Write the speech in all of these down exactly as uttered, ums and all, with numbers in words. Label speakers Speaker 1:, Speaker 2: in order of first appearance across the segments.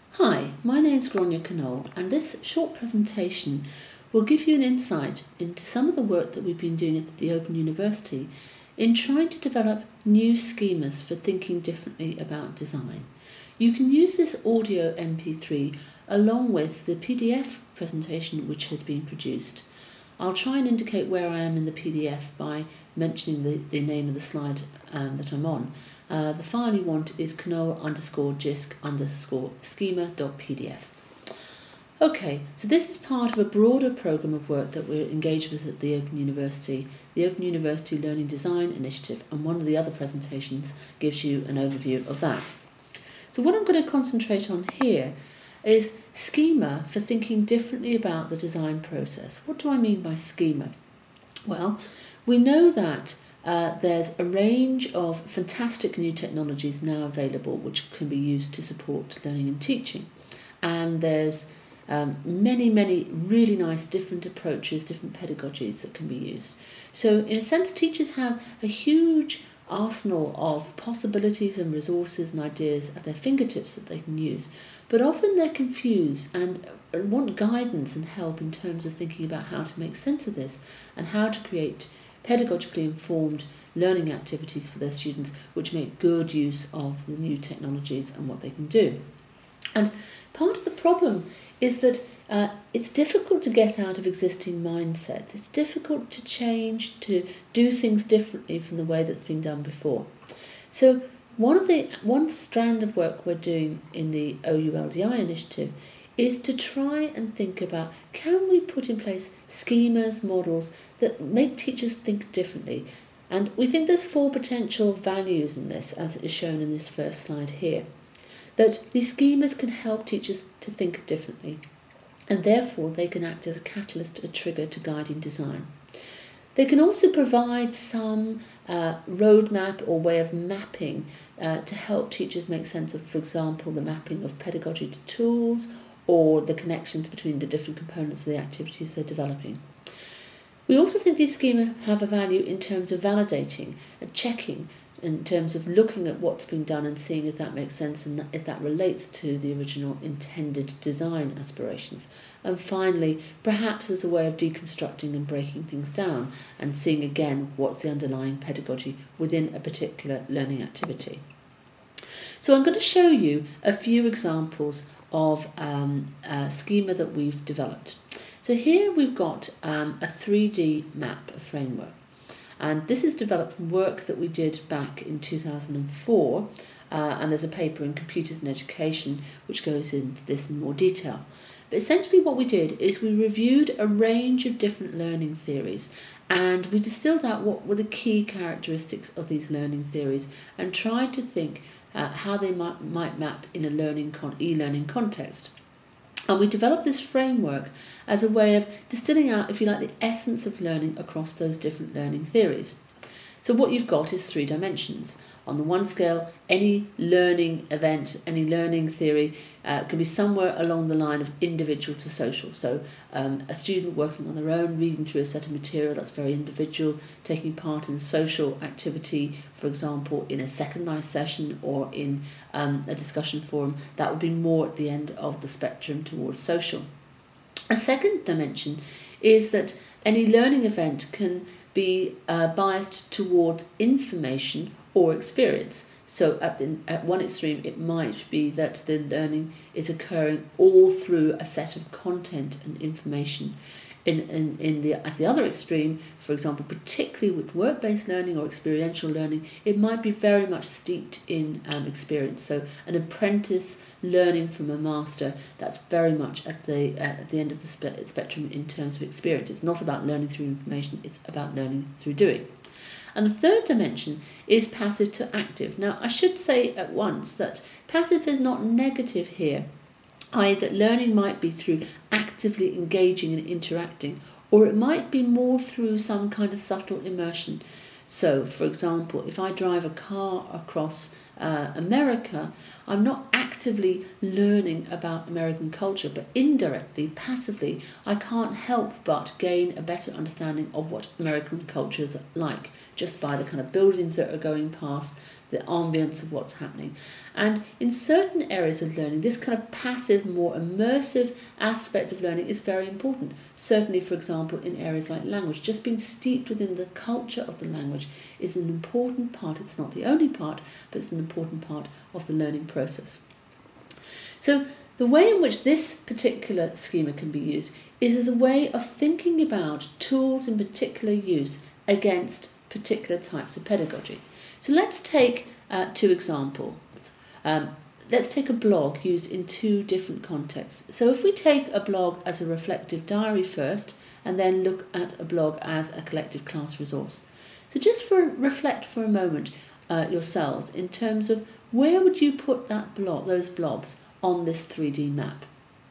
Speaker 1: Hi, my name is Gráinne Knoll, and this short presentation will give you an insight into some of the work that we've been doing at the Open University in trying to develop new schemas for thinking differently about design. You can use this audio M P three along with the P D F presentation which has been produced. I'll try and indicate where I am in the P D F by mentioning the, the name of the slide um, that I'm on. Uh, the file you want is knoll underscore gisc underscore schema.pdf. Okay, so this is part of a broader programme of work that we're engaged with at the Open University, the Open University Learning Design Initiative, and one of the other presentations gives you an overview of that. So what I'm going to concentrate on here is schema for thinking differently about the design process. What do I mean by schema? Well, we know that uh, there's a range of fantastic new technologies now available which can be used to support learning and teaching. And there's um, many, many really nice different approaches, different pedagogies that can be used. So in a sense, teachers have a huge arsenal of possibilities and resources and ideas at their fingertips that they can use. But often they're confused and want guidance and help in terms of thinking about how to make sense of this and how to create pedagogically informed learning activities for their students which make good use of the new technologies and what they can do. And part of the problem is that uh, it's difficult to get out of existing mindsets. It's difficult to change, to do things differently from the way that's been done before. So one of the one strand of work we're doing in the O U L D I initiative is to try and think about, can we put in place schemas, models that make teachers think differently? And we think there's four potential values in this, as is shown in this first slide here. That these schemas can help teachers to think differently, and therefore they can act as a catalyst, a trigger to guiding design. They can also provide some uh, roadmap or way of mapping uh, to help teachers make sense of, for example, the mapping of pedagogy to tools or the connections between the different components of the activities they're developing. We also think these schemas have a value in terms of validating and checking, in terms of looking at what's been done and seeing if that makes sense and if that relates to the original intended design aspirations. And finally, perhaps as a way of deconstructing and breaking things down and seeing again what's the underlying pedagogy within a particular learning activity. So I'm going to show you a few examples of um, a schema that we've developed. So here we've got um, a three D map, a framework. And this is developed from work that we did back in two thousand four, uh, and there's a paper in Computers and Education which goes into this in more detail. But essentially what we did is we reviewed a range of different learning theories, and we distilled out what were the key characteristics of these learning theories and tried to think uh, how they might, might map in a learning con- e-learning context. And we developed this framework as a way of distilling out, if you like, the essence of learning across those different learning theories. So what you've got is three dimensions. On the one scale, any learning event, any learning theory uh, can be somewhere along the line of individual to social. So um, a student working on their own, reading through a set of material, that's very individual, taking part in social activity, for example, in a Second Life session or in um, a discussion forum, that would be more at the end of the spectrum towards social. A second dimension is that any learning event can be uh, biased towards information or experience. So at, the, at one extreme, it might be that the learning is occurring all through a set of content and information. In, in, in the, at the other extreme, for example, particularly with work-based learning or experiential learning, it might be very much steeped in um, experience. So an apprentice learning from a master, that's very much at the uh, at the end of the spe- spectrum in terms of experience. It's not about learning through information, it's about learning through doing. And the third dimension is passive to active. Now, I should say at once that passive is not negative here, that is that learning might be through actively engaging and interacting, or it might be more through some kind of subtle immersion. So, for example, if I drive a car across uh, America, I'm not actively learning about American culture, but indirectly, passively, I can't help but gain a better understanding of what American culture is like, just by the kind of buildings that are going past, the ambience of what's happening. And in certain areas of learning, this kind of passive, more immersive aspect of learning is very important. Certainly, for example, in areas like language, just being steeped within the culture of the language is an important part. It's not the only part, but it's an important part of the learning process. So the way in which this particular schema can be used is as a way of thinking about tools in particular use against particular types of pedagogy. So let's take uh, two examples. Um, let's take a blog used in two different contexts. So if we take a blog as a reflective diary first, and then look at a blog as a collective class resource. So just for reflect for a moment uh, yourselves in terms of where would you put that blob, those blobs on this three D map.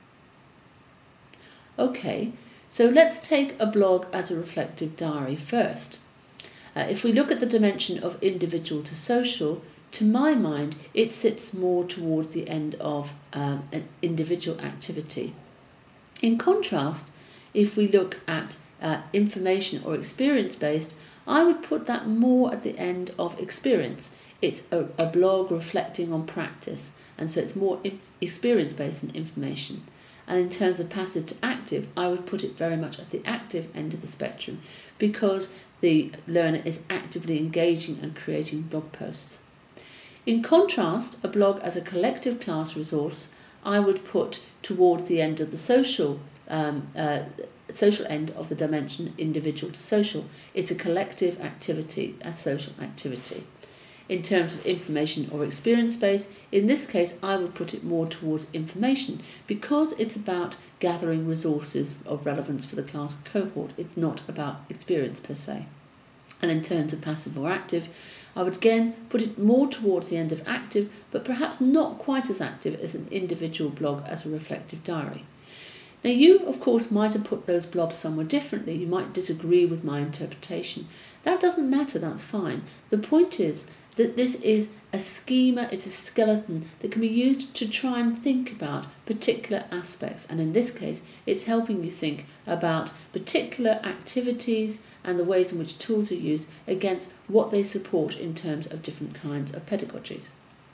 Speaker 1: Okay, so let's take a blog as a reflective diary first. Uh, if we look at the dimension of individual to social, to my mind, it sits more towards the end of um, an individual activity. In contrast, if we look at uh, information or experience-based, I would put that more at the end of experience. It's a, a blog reflecting on practice, and so it's more experience-based than information. And in terms of passive to active, I would put it very much at the active end of the spectrum because the learner is actively engaging and creating blog posts. In contrast, a blog as a collective class resource, I would put towards the end of the social um, uh, social end of the dimension individual to social. It's a collective activity, a social activity. In terms of information or experience base, in this case I would put it more towards information because it's about gathering resources of relevance for the class cohort. It's not about experience per se. And in terms of passive or active, I would again put it more towards the end of active, but perhaps not quite as active as an individual blog as a reflective diary. Now you, of course, might have put those blobs somewhere differently. You might disagree with my interpretation. That doesn't matter, that's fine. The point is that this is a schema, it's a skeleton that can be used to try and think about particular aspects. And in this case, it's helping you think about particular activities and the ways in which tools are used against what they support in terms of different kinds of pedagogies.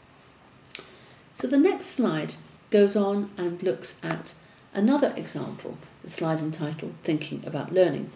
Speaker 1: So the next slide goes on and looks at another example, the slide entitled Thinking About Learning.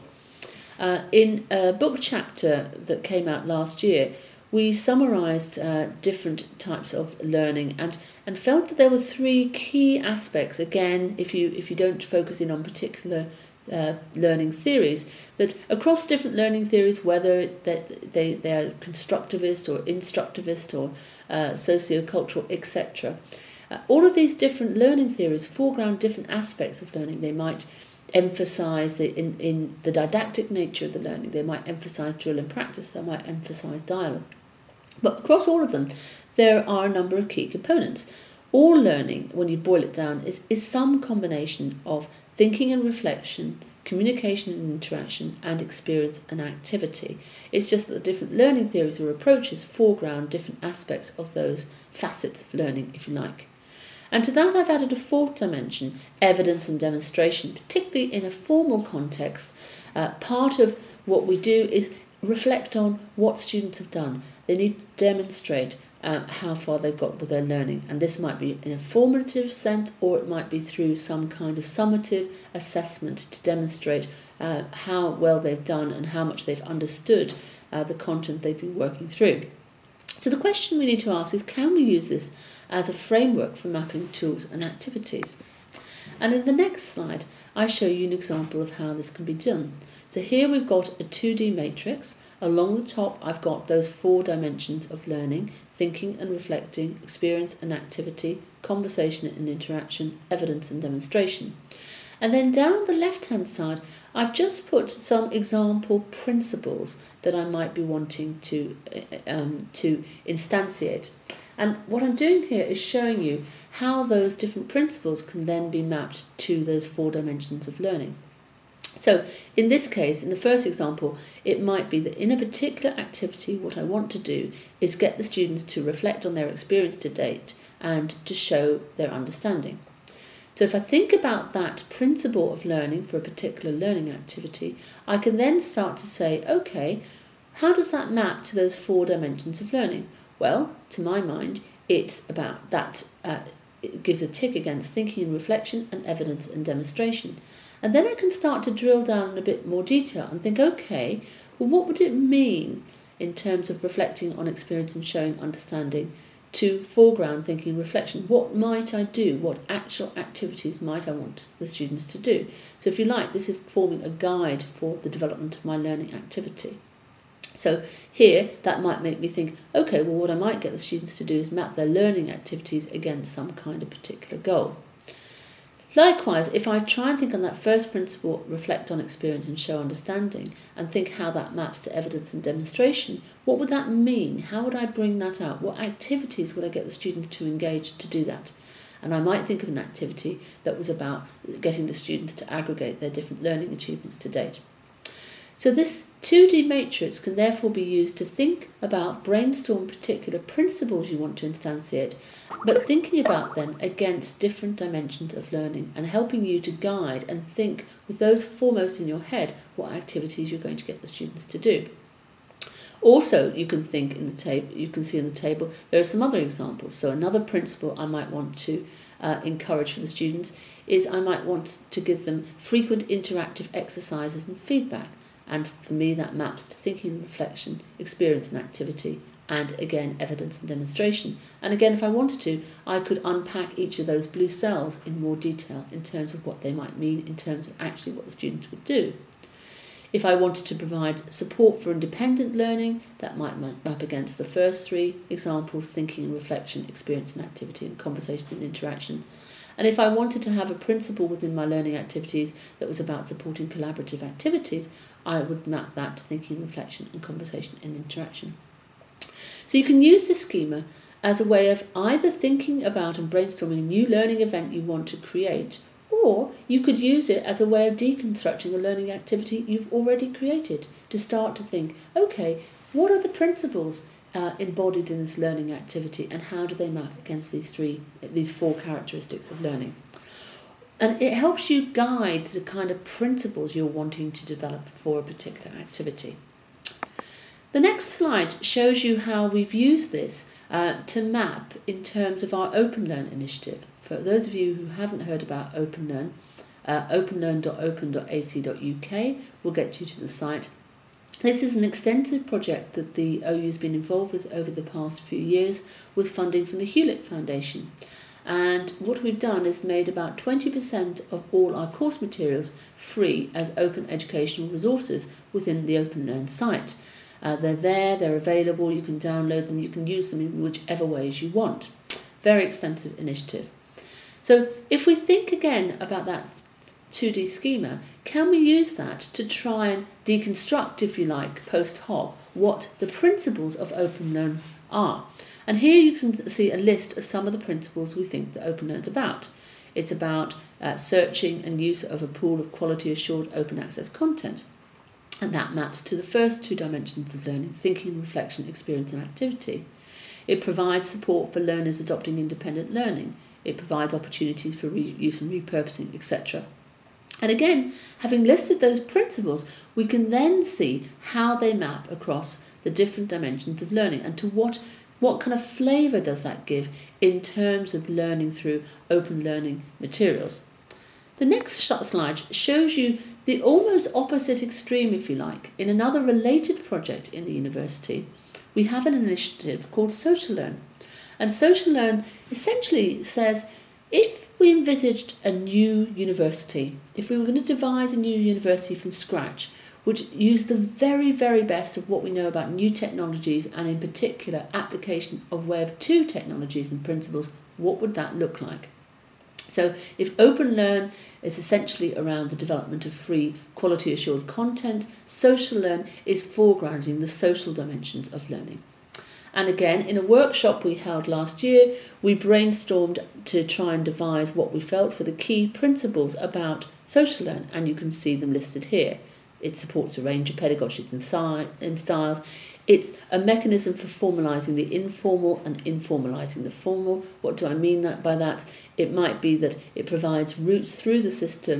Speaker 1: Uh, in a book chapter that came out last year, we summarised uh, different types of learning and, and felt that there were three key aspects. Again, if you if you don't focus in on particular uh, learning theories, that across different learning theories, whether that they, they are constructivist or instructivist or uh, sociocultural, et cetera, uh, all of these different learning theories foreground different aspects of learning. They might emphasise the in, in the didactic nature of the learning. They might emphasise drill and practice. They might emphasise dialogue. But across all of them, there are a number of key components. All learning, when you boil it down, is, is some combination of thinking and reflection, communication and interaction, and experience and activity. It's just that the different learning theories or approaches foreground different aspects of those facets of learning, if you like. And to that I've added a fourth dimension, evidence and demonstration, particularly in a formal context. Uh, part of what we do is reflect on what students have done. They need to demonstrate um, how far they've got with their learning, and this might be in a formative sense or it might be through some kind of summative assessment to demonstrate uh, how well they've done and how much they've understood uh, the content they've been working through. So the question we need to ask is, can we use this as a framework for mapping tools and activities? And in the next slide, I show you an example of how this can be done. So here we've got a two D matrix. Along the top, I've got those four dimensions of learning: thinking and reflecting, experience and activity, conversation and interaction, evidence and demonstration. And then down the left-hand side, I've just put some example principles that I might be wanting to, um, to instantiate. And what I'm doing here is showing you how those different principles can then be mapped to those four dimensions of learning. So in this case, in the first example, it might be that in a particular activity, what I want to do is get the students to reflect on their experience to date and to show their understanding. So if I think about that principle of learning for a particular learning activity, I can then start to say, okay, how does that map to those four dimensions of learning? Well, to my mind, it's about that, uh, it gives a tick against thinking and reflection and evidence and demonstration. And then I can start to drill down in a bit more detail and think, okay, well, what would it mean in terms of reflecting on experience and showing understanding to foreground thinking and reflection? What might I do? What actual activities might I want the students to do? So if you like, this is forming a guide for the development of my learning activity. So here, that might make me think, okay, well, what I might get the students to do is map their learning activities against some kind of particular goal. Likewise, if I try and think on that first principle, reflect on experience and show understanding, and think how that maps to evidence and demonstration, what would that mean? How would I bring that out? What activities would I get the students to engage to do that? And I might think of an activity that was about getting the students to aggregate their different learning achievements to date. So this two D matrix can therefore be used to think about, brainstorm particular principles you want to instantiate, but thinking about them against different dimensions of learning and helping you to guide and think with those foremost in your head what activities you're going to get the students to do. Also, you can think in the table, you can see in the table, there are some other examples. So another principle I might want to uh, encourage for the students is I might want to give them frequent interactive exercises and feedback. And for me, that maps to thinking and reflection, experience and activity, and again, evidence and demonstration. And again, if I wanted to, I could unpack each of those blue cells in more detail in terms of what they might mean, in terms of actually what the students would do. If I wanted to provide support for independent learning, that might map against the first three examples, thinking and reflection, experience and activity, and conversation and interaction. And if I wanted to have a principle within my learning activities that was about supporting collaborative activities, I would map that to thinking, reflection and conversation and interaction. So you can use this schema as a way of either thinking about and brainstorming a new learning event you want to create, or you could use it as a way of deconstructing a learning activity you've already created to start to think, okay, what are the principles Uh, embodied in this learning activity, and how do they map against these three, these four characteristics of learning? And it helps you guide the kind of principles you're wanting to develop for a particular activity. The next slide shows you how we've used this uh, to map in terms of our OpenLearn initiative. For those of you who haven't heard about OpenLearn, uh, openlearn dot open dot a c dot u k will get you to the site. This is an extensive project that the O U has been involved with over the past few years with funding from the Hewlett Foundation. And what we've done is made about twenty percent of all our course materials free as open educational resources within the OpenLearn site. Uh, they're there, they're available, you can download them, you can use them in whichever ways you want. Very extensive initiative. So if we think again about that two D schema, can we use that to try and deconstruct, if you like, post hoc, what the principles of OpenLearn are? And here you can see a list of some of the principles we think that OpenLearn's about. It's about uh, searching and use of a pool of quality assured open access content. And that maps to the first two dimensions of learning, thinking, reflection, experience and activity. It provides support for learners adopting independent learning. It provides opportunities for reuse and repurposing, et cetera. And again, having listed those principles, we can then see how they map across the different dimensions of learning and to what, what kind of flavour does that give in terms of learning through open learning materials. The next slide shows you the almost opposite extreme, if you like. In another related project in the university, we have an initiative called SocialLearn. And SocialLearn essentially says, if we envisaged a new university, if we were going to devise a new university from scratch, which used the very, very best of what we know about new technologies and in particular application of Web two technologies and principles, what would that look like? So if OpenLearn is essentially around the development of free, quality assured content, SocialLearn is foregrounding the social dimensions of learning. And again, in a workshop we held last year, we brainstormed to try and devise what we felt were the key principles about SocialLearn, and you can see them listed here. It supports a range of pedagogies and, si- and styles. It's a mechanism for formalising the informal and informalising the formal. What do I mean that by that? It might be that it provides routes through the system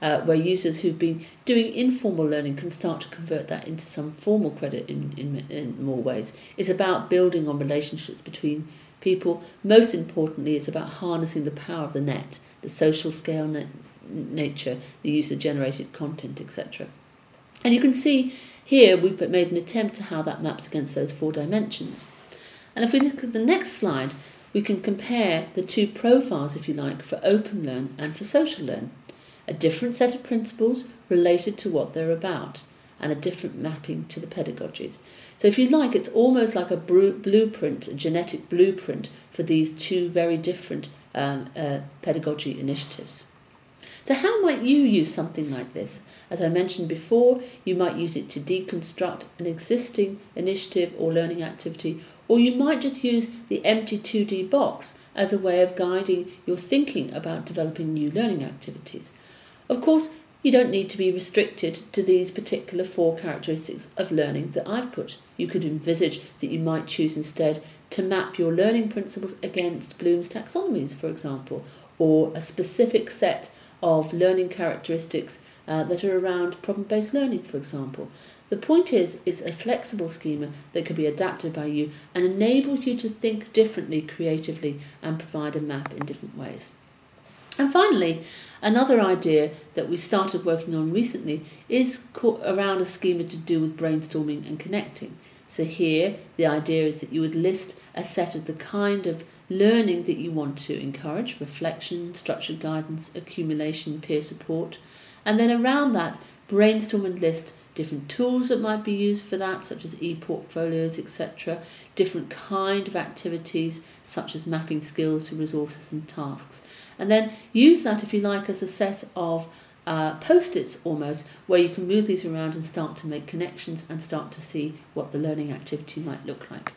Speaker 1: uh, where users who've been doing informal learning can start to convert that into some formal credit in, in, in more ways. It's about building on relationships between people. Most importantly, it's about harnessing the power of the net, the social scale net, nature, the user-generated content, et cetera. And you can see here we've made an attempt to how that maps against those four dimensions. And if we look at the next slide, we can compare the two profiles, if you like, for Open Learn and for Social Learn. A different set of principles related to what they're about, and a different mapping to the pedagogies. So if you like, it's almost like a blueprint, a genetic blueprint for these two very different um, uh, pedagogy initiatives. So how might you use something like this? As I mentioned before, you might use it to deconstruct an existing initiative or learning activity, or you might just use the empty two D box as a way of guiding your thinking about developing new learning activities. Of course, you don't need to be restricted to these particular four characteristics of learning that I've put. You could envisage that you might choose instead to map your learning principles against Bloom's taxonomies, for example, or a specific set of learning characteristics uh, that are around problem-based learning, for example. The point is, it's a flexible schema that can be adapted by you and enables you to think differently, creatively, and provide a map in different ways. And finally, another idea that we started working on recently is around a schema to do with brainstorming and connecting. So here, the idea is that you would list a set of the kind of learning that you want to encourage: reflection, structured guidance, accumulation, peer support. And then around that, brainstorm and list different tools that might be used for that, such as e-portfolios, et cetera, different kind of activities, such as mapping skills to resources and tasks. And then use that, if you like, as a set of uh, post-its almost, where you can move these around and start to make connections and start to see what the learning activity might look like.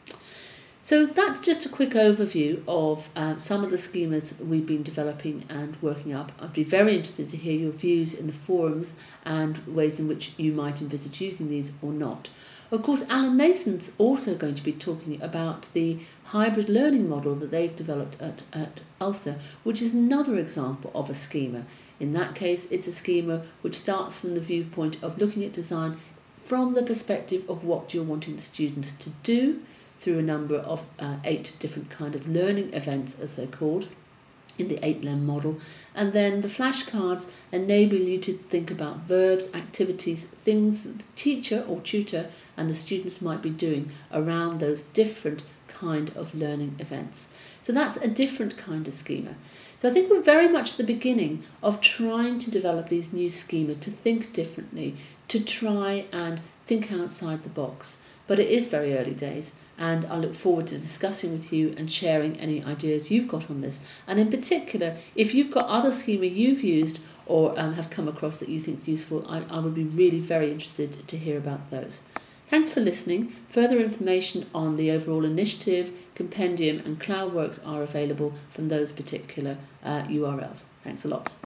Speaker 1: So that's just a quick overview of uh, some of the schemas we've been developing and working up. I'd be very interested to hear your views in the forums and ways in which you might envisage using these or not. Of course, Alan Mason's also going to be talking about the hybrid learning model that they've developed at, at Ulster, which is another example of a schema. In that case, it's a schema which starts from the viewpoint of looking at design from the perspective of what you're wanting the students to do, through a number of uh, eight different kind of learning events, as they're called, in the eight L E M model. And then the flashcards enable you to think about verbs, activities, things that the teacher or tutor and the students might be doing around those different kind of learning events. So that's a different kind of schema. So I think we're very much at the beginning of trying to develop these new schema to think differently, to try and think outside the box. But it is very early days, and I look forward to discussing with you and sharing any ideas you've got on this. And in particular, if you've got other schema you've used or um, have come across that you think is useful, I, I would be really very interested to hear about those. Thanks for listening. Further information on the overall initiative, compendium and CloudWorks are available from those particular uh, U R Ls. Thanks a lot.